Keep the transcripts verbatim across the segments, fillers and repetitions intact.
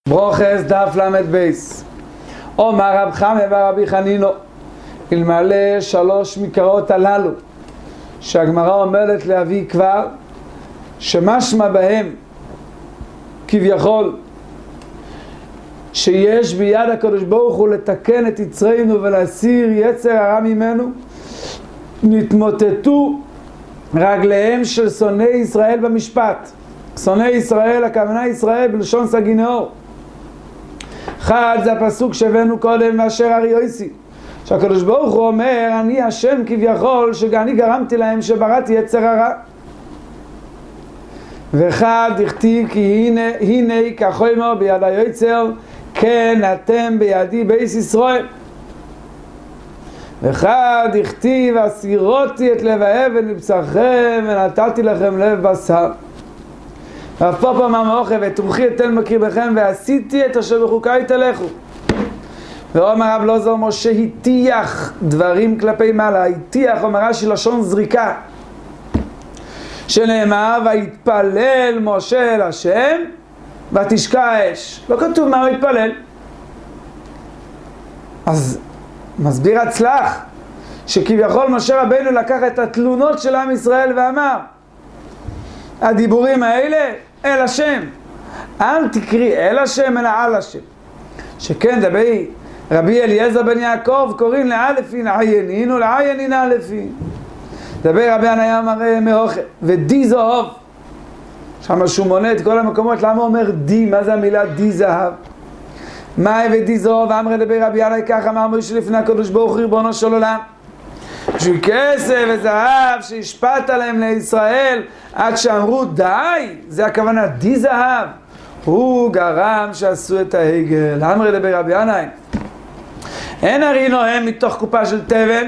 ברוכס דף למד בייס. אומר רב חמא ורבי חנינו, אלמלא שלוש מקראות הללו שהגמרא אומרת להביא כבר, שמשמע בהם כביכול שיש ביד הקדוש ברוך הוא לתקן את יצרנו ולהסיר יצר הרע ממנו, נתמוטטו רגליהם של שונאי ישראל במשפט. שונאי ישראל, הכוונה ישראל בלשון סגי נהור. אחד זה הפסוק שהבאנו קודם, ואשר אריוסי, שהקדוש ברוך הוא אומר, אני השם כביכול שאני גרמתי להם שבראתי יצר הרע. ואחד דכתיב כי הנה, הנה כחומר ביד היוצר, כן אתם בידי בייס ישראל. ואחד דכתיב הסירותי את לב האבן מבשרכם ונתתי לכם לב בשר. ואף פה פעם המאוכל ותומכי אתן מקריבכם ועשיתי את אשר בחוקיי תלכו. ואומר רב לוזור משה הטיח דברים כלפי מעלה, הטיח אומרה של לשון זריקה, שנאמר והתפלל משה אל השם ותשקע האש. לא כתוב מה הוא התפלל. אז מסביר הצלח שכביכול משה רבינו לקח את התלונות של עם ישראל ואמר, הדיבורים האלה אל השם, אל תקרי אל השם אלא על השם. שכן דבי רבי אליעזר בן יעקב קוראים לאלפין עיינין ולעיינין אלפין. דבי רבי עניה מראה מאוכל ודי זהב, שם שהוא מונה את כל המקומות. למה הוא אומר די? מה זה המילה די זהב? מה ודי זהב? אמרי דבי רבי עניה ככה אמר משה לפני הקדוש ברוך הוא ריבונו של עולם, בשביל כסף וזהב שהשפעת עליהם לישראל עד שאמרו די, זה הכוונה די זהב, הוא גרם שעשו את העגל. אמרי דבי רבי ינאי, אין ארי נוהם מתוך קופה של תבן.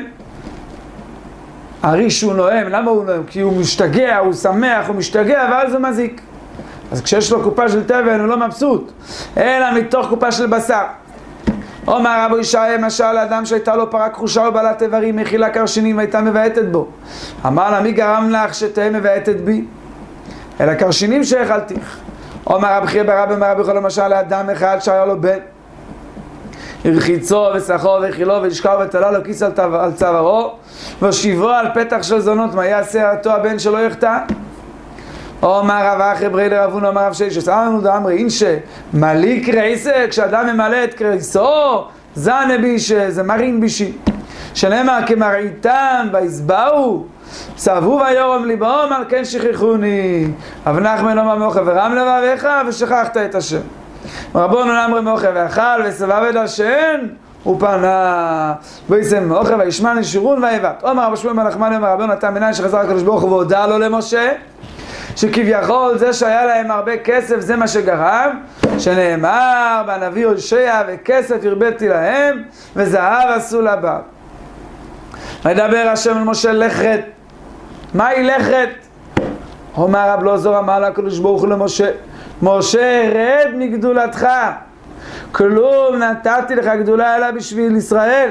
ארי שהוא נוהם, למה הוא נוהם? כי הוא משתגע, הוא שמח, הוא משתגע ואז הוא מזיק. אז כשיש לו קופה של תבן הוא לא מבסוט, אלא מתוך קופה של בשר. אומר רבו ישעיה, משל לאדם שהייתה לו פרה כחושה ובעלת איברים, מכילה קרשינים והייתה מבעטת בו. אמר לה, מי גרם לך שתהיה מבעטת בי? אלא קרשינים שהאכלתיך. אומר רב חייא בר אבא אומר רבי חולו, משל לאדם אחד שהיה לו בן, הרחיצו וסחו והאכילו ולשכב ותלה לו כיס על צווארו והושיבו על פתח של זונות, מה יעשה אותו הבן שלא יחטא? אומר רב אחי ברי לרבון, אומר רב ששת אמרנו דאמרי אינשה מלי קרייסה, כשאדם ממלא את קרייסו זנה בישה, זה מרין בישי, שנאמר כמראיתם ויסבאו סבו ויורם ליבם על כן שכחוני אבנחמן אומר מאוכל ורם לבביך ושכחת את השם. רבונו אמרי מאוכל ואכל וסבב את השם ופנה וישם מאוכל וישמע נשירון ויבט. אומר רב שמואל מלחמני אומר רבנו נתן מניין שחזר הקדוש ברוך הוא והודה לו למשה שכביכול זה שהיה להם הרבה כסף זה מה שגרם, שנאמר בנביא הושע וכסף הרביתי להם וזהב עשו לבב. מדבר השם אל משה לכת. מהי לכת? אומר רב לוזור אמר לקדוש ברוך הוא למשה, משה רד מגדולתך, כלום נתתי לך גדולה אלא בשביל ישראל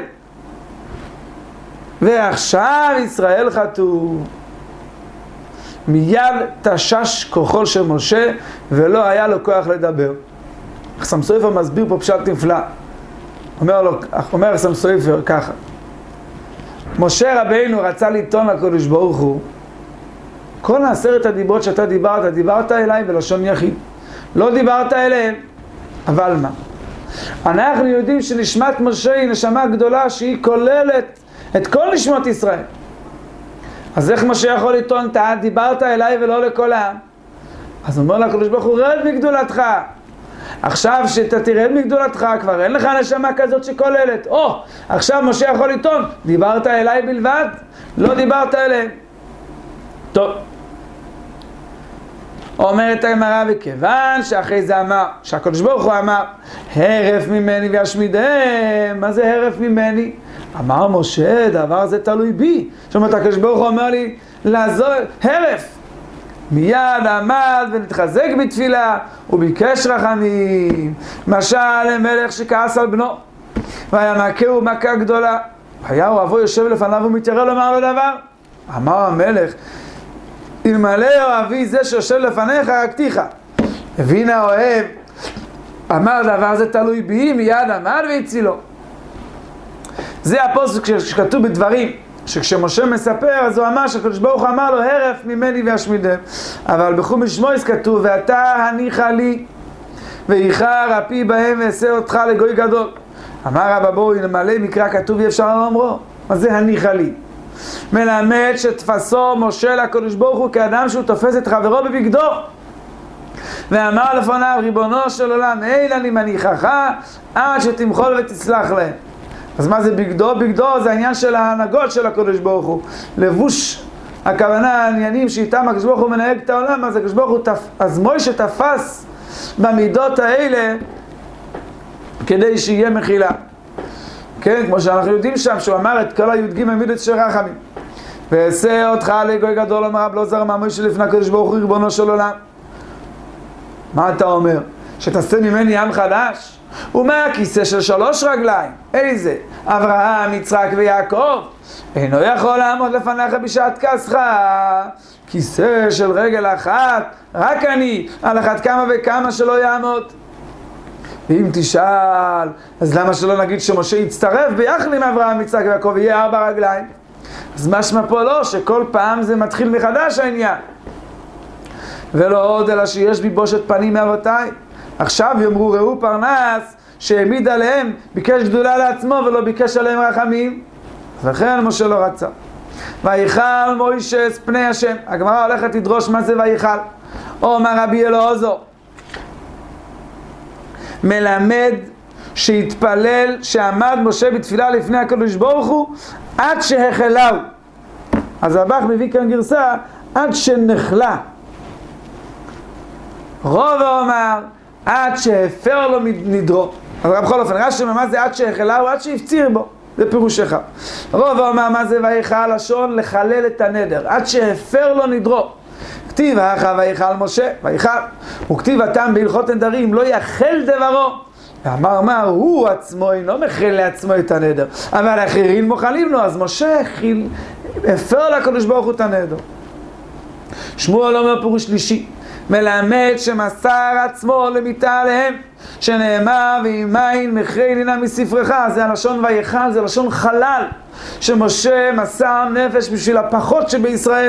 ועכשיו ישראל חטאו. מיד תשש כוחו של משה ולא היה לו כוח לדבר. חסם סופר מסביר פה פשט נפלא. אומר לו, אומר חסם סופר ככה, משה רבינו רצה לטעון לקדוש ברוך הוא, כל עשרת הדיברות שאתה דיברת, דיברת אליי בלשון יחיד, לא דיברת אליהם. אבל מה? אנחנו יודעים שנשמת משה היא נשמה גדולה שהיא כוללת את כל נשמות ישראל. אז איך משה יכול לטעון, אתה דיברת אליי ולא לכל העם? אז אומר לה הקדוש ברוך הוא, רד מגדולתך. עכשיו שאתה תרד מגדולתך כבר אין לך נשמה כזאת שכוללת. או, עכשיו משה יכול לטעון, דיברת אליי בלבד, לא דיברת אליהם. טוב, אומרת הגמרא, וכיוון שאחרי זה אמר, שהקדוש ברוך הוא אמר הרף ממני וישמידם. מה זה הרף ממני? אמר משה, דבר זה תלוי בי. זאת אומרת, הקדוש ברוך הוא אומר לי לעזור, הרף. מיד עמד ונתחזק בתפילה וביקש רחמים, משל למלך שכעס על בנו והיה מכהו מכה גדולה, היה אוהבו יושב לפניו ומתיירא לומר לו דבר. אמר המלך, אלמלא אוהבי זה שיושב לפניך הרגתיך. הבין האוהב אמר דבר זה תלוי בי, מיד עמד והצילו. זה הפוסק שכתוב בדברים, שכשמשה מספר, אז הוא אמר שהקדוש ברוך הוא אמר לו, הרף ממני ואשמידם. אבל בחומש שמועס כתוב, ואתה הניחה לי, ואיחר אפי בהם ואעשה אותך לגוי גדול. אמר רבא בואו נמלא מקרא כתוב אי אפשר לומרו. מה זה הניחה לי? מלמד שתפסו משה לקדוש ברוך הוא כאדם שהוא תופס את חברו בבגדו. ואמר לפניו, ריבונו של עולם, אין אני מניחך עד שתמחול ותסלח להם. אז מה זה בגדו? בגדו זה העניין של ההנהגות של הקדוש ברוך הוא. לבוש, הכוונה העניינים שאיתם הקדוש ברוך הוא מנהג את העולם, אז הקדוש ברוך הוא תפ... אז מוישה תפס במידות האלה כדי שיהיה מחילה. כן, כמו שאנחנו יודעים שם, שהוא אמר את כל הי"ג מידות של רחמים. ועשה אותך לגוי גדול, אמר רב לוזר, מה מוישה לפני הקדוש ברוך הוא ריבונו של עולם. מה אתה אומר? שתעשה ממני עם חדש? ומה הכיסא של שלוש רגליים? איזה? אברהם, יצחק ויעקב. אינו יכול לעמוד לפניך בשעת כסך. כיסא של רגל אחת, רק אני, על אחת כמה וכמה שלא יעמוד. ואם תשאל, אז למה שלא נגיד שמשה יצטרף ביחד עם אברהם, יצחק ויעקב, יהיה ארבע רגליים? אז משמע פה לא, שכל פעם זה מתחיל מחדש העניין. ולא עוד אלא שיש בי בושת פנים מאבותיי. עכשיו יאמרו ראו פרנס שהעמיד עליהם, ביקש גדולה לעצמו ולא ביקש עליהם רחמים. וכן משה לא רצה. ויכל מוישס פני השם. הגמרא הולכת לדרוש מה זה ויכל. אומר רבי אלעזר, מלמד שהתפלל שעמד משה בתפילה לפני הקדוש ברוך הוא עד שהחלהו. אז הבח מביא כאן גרסה עד שנחלה. רוב אומר עד שהפר לו נדרו. אז בכל אופן רש"י מה זה עד שהחלהו? עד שהפציר בו. זה פירוש אחד. רוב אומר מה זה ויכל, לשון לחלל את הנדר עד שהפר לו נדרו. כתיב האחה ויכל משה ויכל, וכתיב התם בהלכות נדרים לא יחל דברו. ואמר מה הוא עצמו אינו מחל לעצמו את הנדר, אבל אחרים מוחלים לו. אז משה חיל, הפר לקדוש ברוך הוא את הנדר. שמואל אומר פירוש שלישי, מלמד שמסר עצמו למיתה עליהם, שנאמר ועם מים מחרי לינה מספרך. זה הלשון ויכל, זה לשון חלל, שמשה מסר נפש בשביל הפחות שבישראל.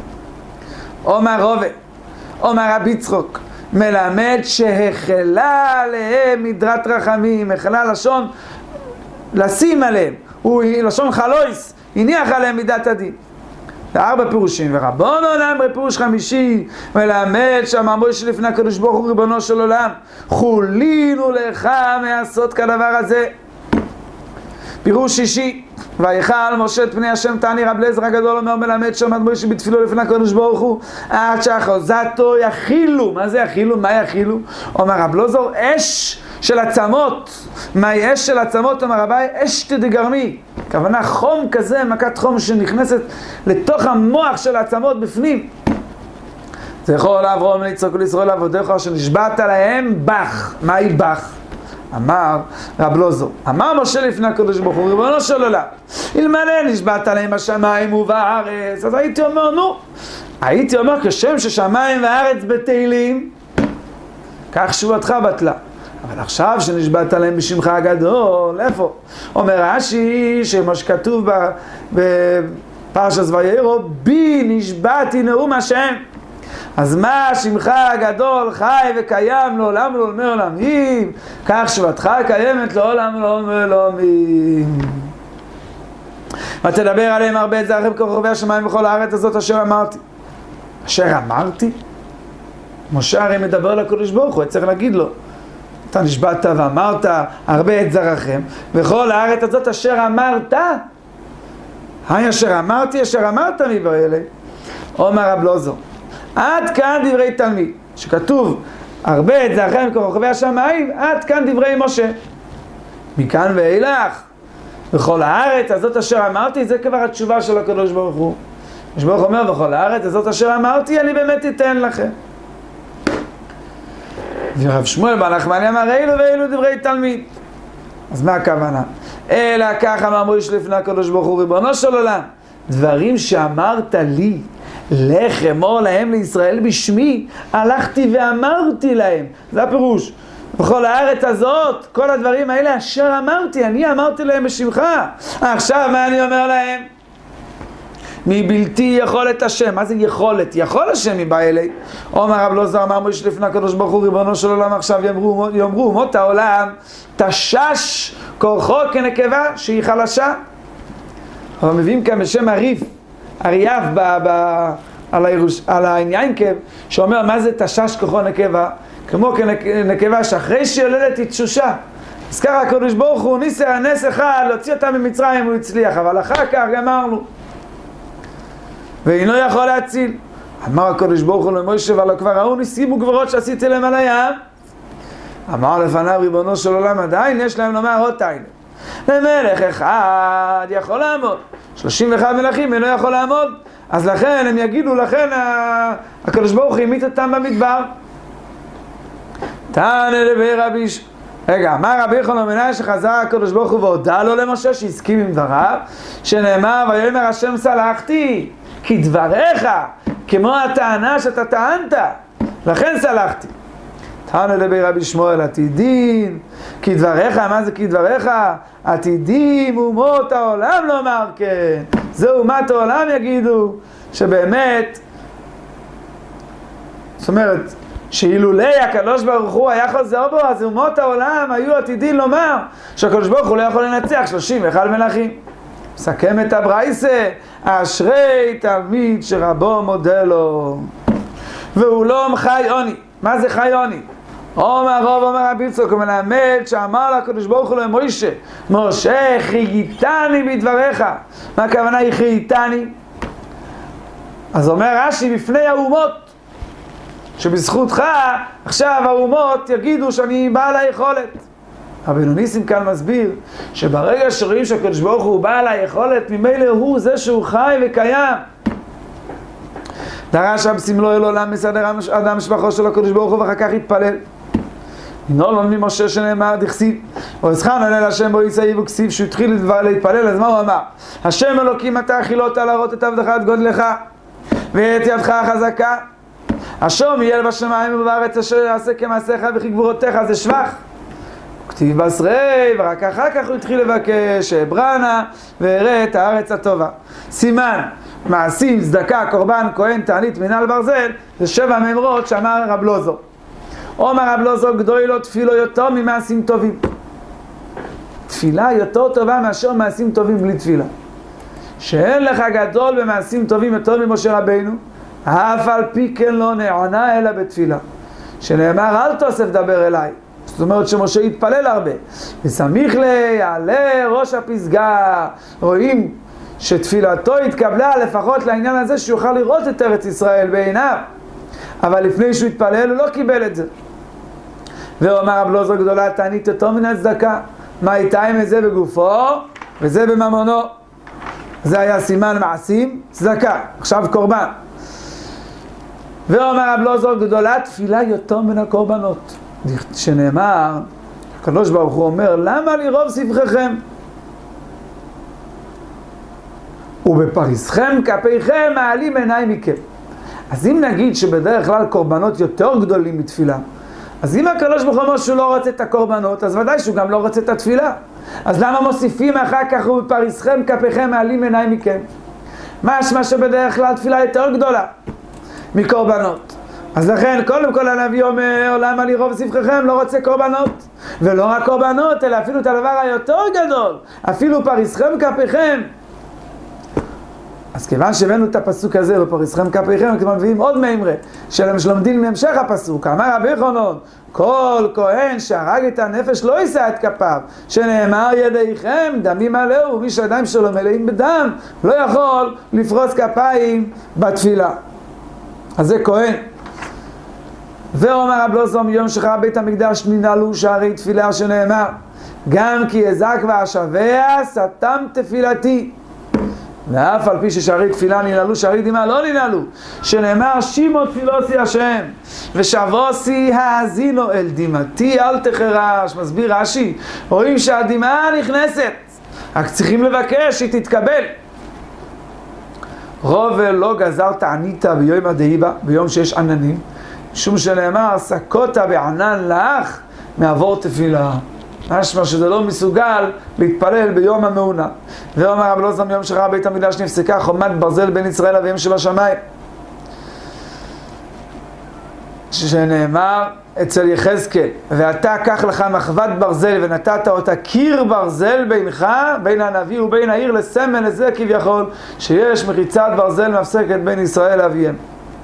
אומר רובה, אומר רבי צחוק, מלמד שהחלה עליהם מדרת רחמים. החלה לשון לשים עליהם, הוא לשון חלויס, הניח עליהם מידת הדין. זה ארבע פירושים. ורבונו עולם בפירוש חמישי, מלמד שאמר מוישה לפני הקדוש ברוך הוא ריבונו של עולם, חולינו לך מעשות כדבר הזה. פירוש שישי, ויכל משה את פני השם. תעני רב אליעזר הגדול אומר מלמד שעמד מוישה בתפילו לפני הקדוש ברוך הוא עד שאחוזתו יכילו. מה זה יכילו? מה יכילו? אומר רב אליעזר אש של עצמות. מהי אש של עצמות? אומר רבי אש תדגרמי, כוונה חום כזה, מכת חום שנכנסת לתוך המוח של העצמות בפנים. זכור לאברהם ליצחק ולישראל לעבדיך שנשבעת להם בך. מהי בך? אמר רב לוזו, אמר משה לפני הקדוש ברוך הוא ריבונו של עולם, אלמלא נשבעת עליהם בשמיים ובארץ. אז הייתי אומר נו, הייתי אומר כשם ששמיים וארץ בתהילים, כך שבועתך בטלה. אבל עכשיו שנשבעת עליהם בשמך הגדול, איפה? אומר רש"י שמה שכתוב בפרשת וירא, בי נשבעתי נאום השם. אז מה שמך הגדול חי וקיים לעולם ולעולמי עולמים, כך שבתך קיימת לעולם ולעולמי עולמים. ותדבר עליהם הרבה את זרעכם ככוכבי השמיים וכל הארץ הזאת אשר אמרתי. אשר אמרתי? משה הרי מדבר לקדוש ברוך הוא, צריך להגיד לו, אתה נשבעת ואמרת הרבה את זרעכם וכל הארץ הזאת אשר אמרת. היי אשר אמרתי, אשר אמרת מבעלה. אומר רב לוזו, עד כאן דברי תלמיד, שכתוב הרבה את זרעכם ככוכבי השמיים, עד כאן דברי משה. מכאן ואילך וכל הארץ הזאת אשר אמרתי, זה כבר התשובה של הקדוש ברוך הוא. הקדוש ברוך הוא אומר וכל הארץ הזאת אשר אמרתי אני באמת אתן לכם. ורב שמואל בן נחמני אמר אילו ואילו דברי תלמיד. אז מה הכוונה? אלא כך אמר מוישה לפני הקדוש ברוך הוא ריבונו של עולם, דברים שאמרת לי לך אמור להם לישראל בשמי, הלכתי ואמרתי להם. זה הפירוש. בכל הארץ הזאת, כל הדברים האלה אשר אמרתי, אני אמרתי להם בשמך. עכשיו מה אני אומר להם? מבלתי יכולת השם. מה זה יכולת? יכול השם מבא אלי. אומר רב אלעזר אמר מוישה לפני הקדוש ברוך הוא ריבונו של עולם, עכשיו יאמרו, יאמרו אומות העולם תשש כוחו כנקבה שהיא חלשה. אבל מביאים כאן בשם הריף, הריאף ב, ב, על, הירוש, על העניין כב, שאומר מה זה תשש כוחו נקבה, כמו כנקבה שאחרי שיולדת היא תשושה. אז ככה הקדוש ברוך הוא ניסה הנס אחד להוציא אותה ממצרים, הוא הצליח, אבל אחר כך גמרנו ואינו יכול להציל. אמר הקדוש ברוך הוא למוישה, אבל כבר ראו ניסים וגברות שעשיתי להם על הים. אמר לפניו ריבונו של עולם, עדיין יש להם לומר עוד תיינה. למלך אחד יכול לעמוד, שלושים ואחד מלכים אינו יכול לעמוד. אז לכן הם יגידו, לכן הקדוש ברוך הוא המיט אותם במדבר. תענה לבי רבי ש... רגע, אמר רבי יוחנן בן עייא שחזר הקדוש ברוך הוא והודה לו למשה שהסכים עם דבריו, שנאמר ויאמר השם סלחתי כי דבריך כמו הטענה שאתה טענת, לכן סלחתי. תענה לבי רבי שמואל עתידין כי דבריך, מה זה כי דבריך? עתידים אומות העולם לומר כן. זה אומת העולם יגידו שבאמת, זאת אומרת שאילולי הקדוש ברוך הוא היה חוזר בו, אז אומות העולם היו עתידים לומר שהקדוש ברוך הוא לא יכול לנצח שלושים ואחד מלכים. מסכם את הברייסה, אשרי תלמיד שרבו מודה לו והוא לא חי עוני. מה זה חי עוני? אומר רב אומר רבי יצחק, הוא מלמד שאמר לקדוש ברוך הוא למוישה, משה חייתני בדבריך. מה הכוונה היא חייתני? אז אומר רש"י בפני האומות, שבזכותך עכשיו האומות יגידו שאני בעל היכולת. רבנו ניסים כאן מסביר שברגע שרואים שהקדוש ברוך הוא בעל היכולת, ממילא הוא זה שהוא חי וקיים. דרש רב סמלו אל עולם מסדר אדם משפחו של הקדוש ברוך הוא ואחר כך התפלל. נולד ממשה שנאמר דכסיב ואזכרנו אל השם בו יצאי וכסיב, שהוא התחיל להתפלל. אז מה הוא אמר? השם אלוקים אתה אכילות להראות את עבדך את גודלך ואת ידך החזקה, השום יהיה בשמיים ובארץ אשר יעשה כמעשיך וכי גבורותיך. זה שבח. כתיב בסרי, ורק אחר כך הוא התחיל לבקש אברנה והראה את הארץ הטובה. סימן מעשים, צדקה, קורבן, כהן, תענית, מנהל ברזל, זה שבע מאמרות שאמר רב אלעזר. אומר רב אלעזר גדוי לו תפילו יותר ממעשים טובים. תפילה יותר טובה מאשר מעשים טובים בלי תפילה. שאין לך גדול במעשים טובים יותר ממשה רבינו, אף על פי כן לא נענה אלא בתפילה. שנאמר אל תוסף דבר אליי. זאת אומרת שמשה התפלל הרבה. וסמיך לי יעלה ראש הפסגה. רואים שתפילתו התקבלה לפחות לעניין הזה שיוכל לראות את ארץ ישראל בעיניו. אבל לפני שהוא התפלל הוא לא קיבל את זה. ואומר רב אלעזר גדולה תענית יותר מן הצדקה. מה הייתה עם זה בגופו וזה בממונו. זה היה סימן מעשים, צדקה. עכשיו קורבן. ואומר רב אלעזר גדולה תפילה יותר מן הקורבנות. שנאמר, הקדוש ברוך הוא אומר, למה לרוב סבככם? ובפריסכם כפיכם מעלים עיניים מכם. אז אם נגיד שבדרך כלל קורבנות יותר גדולים מתפילה, אז אם הקדוש ברוך הוא אומר שהוא לא רוצה את הקורבנות, אז ודאי שהוא גם לא רוצה את התפילה. אז למה מוסיפים אחר כך ובפריסכם כפיכם מעלים עיניים מכם? משמע שבדרך כלל תפילה יותר גדולה מקורבנות. אז לכן קודם כל הנביא אומר למה לרוב סבככם, לא רוצה קורבנות, ולא רק קורבנות אלא אפילו את הדבר היותר גדול, אפילו פריסכם כפיכם. אז כיוון שהבאנו את הפסוק הזה ופריסכם כפיכם, אנחנו מביאים עוד מאמרה שלומדים מהמשך הפסוק. אמר רבי יוחנן כל כהן שהרג את הנפש לא יישא את כפיו, שנאמר ידיכם דמים מלאו, ומי שהידיים שלו מלאים בדם לא יכול לפרוס כפיים בתפילה. אז זה כהן. ואומר רב אלעזר מיום שחרב בית המקדש ננעלו שערי תפילה, שנאמר גם כי אזעק ואשבע סתם תפילתי. ואף על פי ששערי תפילה ננעלו, שערי דמעה לא ננעלו, שנאמר שימו תפילוסי השם ושבוסי האזינו אל דמעתי אל תחרש. מסביר רש"י, רואים שהדמעה נכנסת, רק צריכים לבקש שהיא תתקבל. רובל לא גזר תענית ביום הדהיבה, ביום שיש עננים, משום שנאמר סקוטה בענן לך מעבור תפילה. משמע שזה לא מסוגל להתפלל ביום המעונה. ואומר רב אלעזר מיום שראה בית המקדש נפסקה חומת ברזל בין ישראל לאביהם שבשמיים. שנאמר אצל יחזקאל, ואתה קח לך מחבת ברזל ונתת אותה קיר ברזל בינך, בין הנביא ובין העיר, לסמל לזה כביכול שיש מחיצת ברזל מפסקת בין ישראל לאביהם.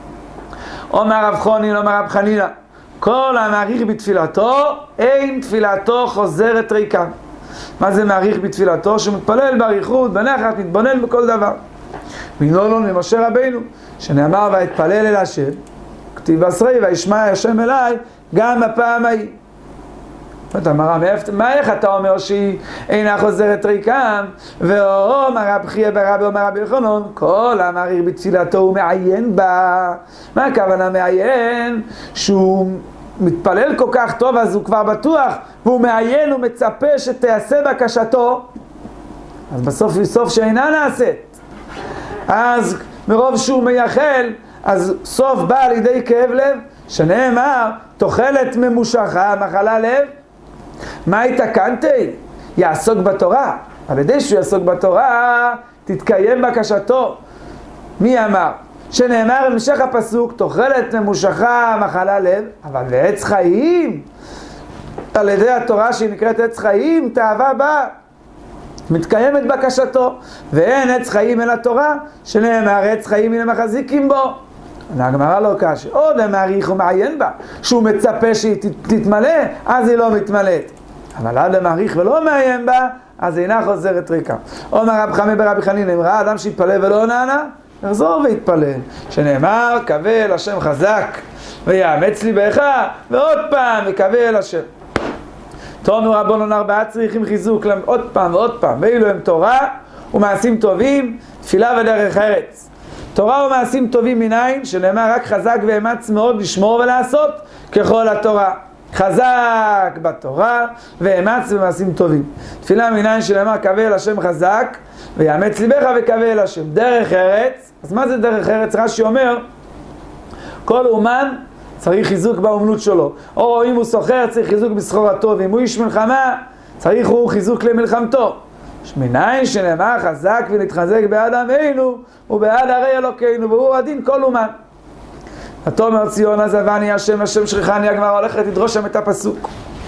אומר רב חונין, אומר רב חנינא, כל המעריך בתפילתו, אין תפילתו חוזרת ריקה. מה זה מעריך בתפילתו? שמתפלל באריכות, בנחת, מתבונן בכל דבר. מנולון ממשה רבינו, שנאמר והתפלל אל השם, כתיב עשרי וישמע השם אליי, גם בפעם ההיא. אתה אמרה, מה איך אתה אומר שהיא אינה חוזרת ריקם? ואומר רב חייא ברבי אומר רבי יוחנן, כל המעריך בתפילתו הוא מעיין בה. מה הכוונה מעיין? שהוא מתפלל כל כך טוב אז הוא כבר בטוח, והוא מעיין ומצפה שתעשה בקשתו, אז בסוף היא סוף שאינה נעשית. אז מרוב שהוא מייחל, אז סוף בא לידי כאב לב, שנאמר תוחלת ממושכה מחלה לב. מה התקנתי? יעסוק בתורה. על ידי שהוא יעסוק בתורה תתקיים בקשתו. מי אמר? שנאמר במשך הפסוק תוחלת ממושכה מחלה לב, אבל לעץ חיים, על ידי התורה שהיא נקראת עץ חיים, תאווה בה, מתקיימת בקשתו. ואין עץ חיים אלא תורה, שנאמר עץ חיים הנה מחזיקים בו. הגמרא לא קשה, עוד המעריך ומעיין בה, שהוא מצפה שהיא תתמלא, אז היא לא מתמלאת. אבל עד המעריך ולא מעיין בה, אז אינה חוזרת ריקה. אומר רב חמי ברבי חנינא, אם ראה אדם שהתפלל ולא נענה, יחזור ויתפלל. שנאמר, קווה אל השם חזק, ויאמץ ליבך, ועוד פעם, וקווה אל השם. תונו רבנן ארבעה צריכים חיזוק, עוד פעם ועוד פעם, ואילו הם תורה ומעשים טובים, תפילה ודרך ארץ. תורה ומעשים טובים מניין, שנאמר רק חזק ואמץ מאוד לשמור ולעשות ככל התורה. חזק בתורה ואמץ במעשים טובים. תפילה מניין שנאמר קווה אל השם חזק ויאמץ ליבך וקווה אל השם. דרך ארץ, אז מה זה דרך ארץ? רש"י אומר, כל אומן צריך חיזוק באומנות שלו. או אם הוא סוחר צריך חיזוק בסחורתו, ואם הוא איש מלחמה צריך הוא חיזוק למלחמתו. מניין שנאמר חזק ונתחזק בעד עמנו ובעד ערי אלוקינו, והוא הדין כל אומן. ותאמר ציון עזבני השם השם שכחני, הגמרא הולכת לדרוש שם את הפסוק.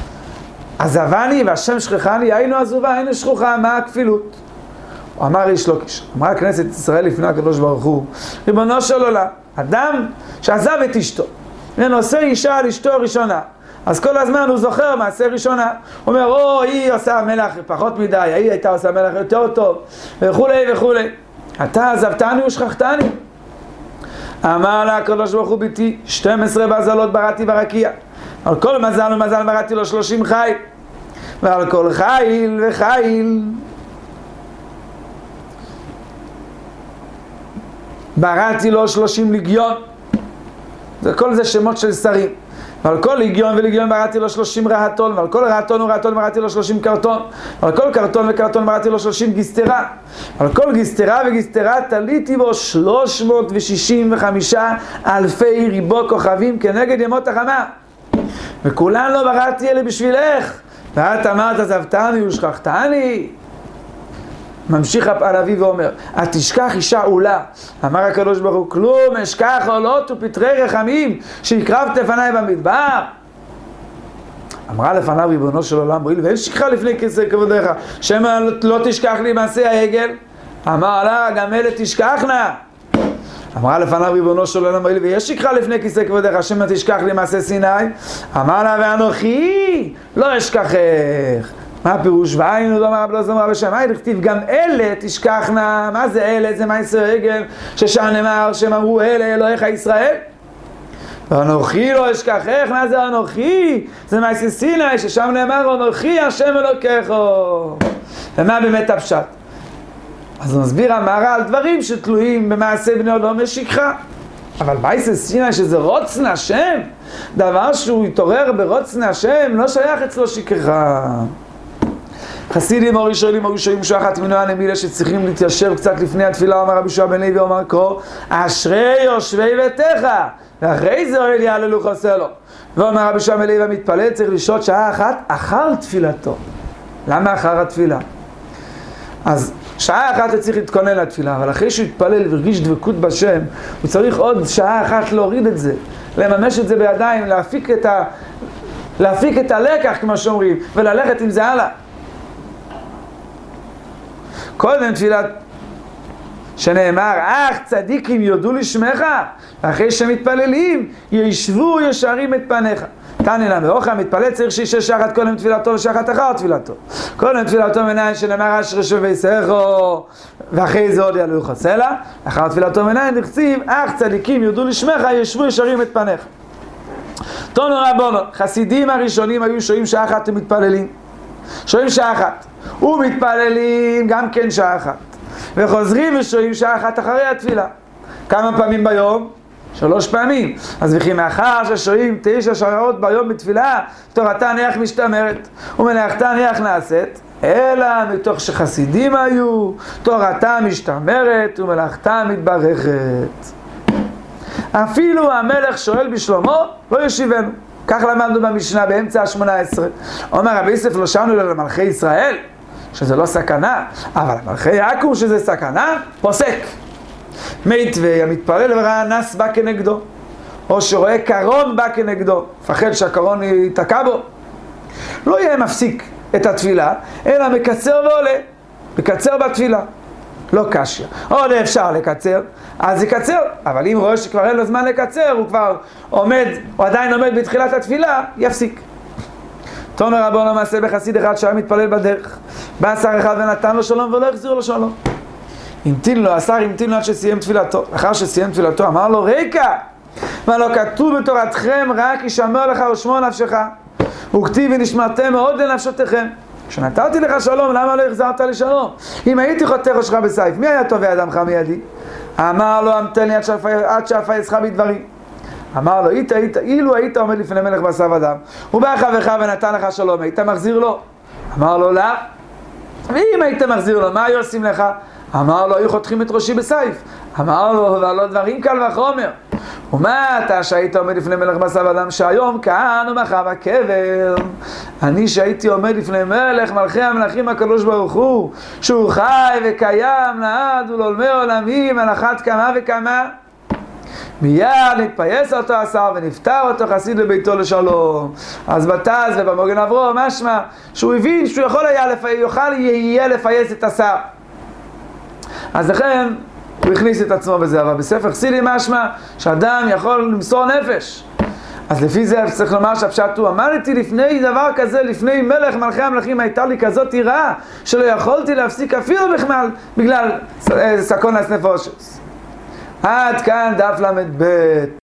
עזבני והשם שכחני, היינו עזובה, היינו שכוחה, מה הכפילות? הוא אמר איש לוקיש, אמרה כנסת ישראל לפני הקדוש ברוך הוא, ריבונו של עולם, אדם שעזב את אשתו ונושא אישה על אשתו ראשונה, אז כל הזמן הוא זוכר מעשה ראשונה, הוא אומר, או, היא עושה מלח פחות מדי, היא הייתה עושה מלח יותר טוב, וכולי וכולי. אתה עזבתני ושכחתני. אמר לה הקדוש ברוך הוא ביתי, שתים עשרה מזלות בראתי ברקיע, על כל מזל ומזל בראתי לו שלושים חיל, ועל כל חיל וחיל בראתי לו שלושים ליגיון. זה כל זה שמות של שרים. ועל כל ליגיון וליגיון בראתי לו שלושים רהטון, ועל כל רהטון ורהטון בראתי לו שלושים קרטון, ועל כל קרטון וקרטון בראתי לו שלושים גיסטרה, ועל כל גיסטרה וגיסטרה תליתי בו שלוש מאות ושישים וחמישה אלפי ריבו כוכבים כנגד ימות החמה, וכולן לא בראתי אלה בשבילך, ואת אמרת עזבתני ושכחתני. ממשיך הנביא ואומר, את תשכח אישה עולה. אמר הקדוש ברוך הוא, כלום אשכח עולות ופטרי רחמים שהקרבת לפניי במדבר. אמרה לפניו ריבונו של עולם בריל, ואין שכחה לפני כיסא כבודך, שמא לא תשכח לי מעשה העגל. אמר לה, גם אלה תשכחנה. אמרה לפניו ריבונו של עולם בריל, ויש שכחה לפני כיסא כבודך, שמא תשכח לי מעשה סיני. אמר לה, ואנוכי לא אשכחך. מה הפירוש? והיינו לא אמר לא זמרה בשמיים, לכתיב גם אלה תשכחנה. מה זה אלה? זה מעשה עגל ששם נאמר שהם אמרו אלה אלוהיך ישראל. ואנוכי לא אשכחך. מה זה אנוכי? זה מעשה סיני ששם נאמר אנוכי השם אלוקיך. ומה באמת הפשט? אז הוא מסביר המהר"ל על דברים שתלויים במעשה בני אדם ושכחה. אבל מעשה סיני שזה רוצן השם, דבר שהוא יתעורר ברוצן השם, לא שייך אצלו שכחה. חסידים או ראשונים או ראשונים שחת מנוע הנמילה שצריכים להתיישב קצת לפני התפילה, אומר רבי יהושע בן לוי, אומר קרוא, אשרי יושבי ביתך, ואחרי זה אוהל יעללו חוסר לו. ואומר רבי יהושע בן לוי, המתפלל צריך לשהות שעה אחת אחר תפילתו. למה אחר התפילה? אז שעה אחת הוא צריך להתכונן לתפילה, אבל אחרי שהוא יתפלל והרגיש דבקות בשם, הוא צריך עוד שעה אחת להוריד את זה, לממש את זה בידיים, להפיק את, ה... להפיק את הלקח, כמו שאומרים, וללכת עם זה הלאה. קודם תפילת שנאמר, אך צדיקים יודו לשמך, ואחרי שמתפללים, ישבו ישרים את פניך. תני להם, ואוכל המתפלל צריך שישה שחת קודם תפילתו ושחת אחר תפילתו. קודם תפילתו מנין שנאמר אשרי שבי שכו, ואחרי זה עוד יעלו חסלה. אחר תפילתו מנין דכתיב, אך צדיקים יודו לשמך, ישבו ישרים את פניך. תנו רבונו, חסידים הראשונים היו שוהים שעה אחת ומתפללים. שוהים שעה אחת. ומתפללים גם כן שעה אחת. וחוזרים ושוהים שעה אחת אחרי התפילה. כמה פעמים ביום? שלוש פעמים. אז וכי מאחר ששוהים תשע שעות ביום בתפילה, תורתה ניח משתמרת, ומלאכתה ניח נעשית, אלא מתוך שחסידים היו, תורתה משתמרת ומלאכתה מתברכת. אפילו המלך שואל בשלמה, לא ישיבנו. כך למדנו במשנה באמצע השמונה עשרה. אומר רבי יוסף, לא שרנו אלא למלכי ישראל, שזה לא סכנה, אבל למלכי יעקב שזה סכנה, פוסק. מת והמתפלל וראה נס בא כנגדו, או שרואה קרון בא כנגדו, פחד שהקרון ייתקע בו, לא יהיה מפסיק את התפילה, אלא מקצר ועולה, מקצר בתפילה, לא קשיא. עוד אפשר לקצר, אז יקצר, אבל אם רואה שכבר אין לו זמן לקצר, הוא כבר עומד, הוא עדיין עומד בתחילת התפילה, יפסיק. תנו רבונו מעשה בחסיד אחד שהיה מתפלל בדרך, בא שר אחד ונתן לו שלום ולא החזיר לו שלום. המתין לו, השר המתין לו עד שסיים תפילתו. לאחר שסיים תפילתו אמר לו, ריקה, מה לא כתוב בתורתכם, רק ישמר לך ושמור נפשך, וכתיב ונשמרתם מאוד לנפשותיכם. כשנתתי לך שלום, למה לא החזרת לי שלום? אם הייתי חותך ראשך בסייף, מי היה תובע דמך מידי? אמר לו, המתן לי עד שאפייסך בדברים. אמר לו, היית, היית, אילו היית עומד לפני מלך בשר ודם, הוא בא חברך ונתן לך שלום, היית מחזיר לו? אמר לו, לא. ואם היית מחזיר לו, מה היו עושים לך? אמר לו, היו חותכים את ראשי בסייף. אמר לו, ועלו דברים קל וחומר. ומה אתה שהיית עומד לפני מלך בשר ודם, שהיום כאן ומחר בקבר? אני שהייתי עומד לפני מלך מלכי המלכים הקדוש ברוך הוא, שהוא חי וקיים לעד ולעולמי עולמים, על אחת כמה וכמה, מיד נתפייס אותו השר ונפטר אותו חסיד לביתו לשלום. אז בתז ובמוגן אברום משמע שהוא הבין שהוא יכול היה לפי... יוכל יהיה לפייס את השר, אז לכן הוא הכניס את עצמו בזה. אבל בספר חסידים משמע שאדם יכול למסור נפש, אז לפי זה צריך לומר שהפשט הוא, עמדתי לפני דבר כזה, לפני מלך מלכי המלכים, הייתה לי כזאת יראה שלא יכולתי להפסיק אפילו בכלל בגלל סכנת נפשות. עד כאן דף למד ב'.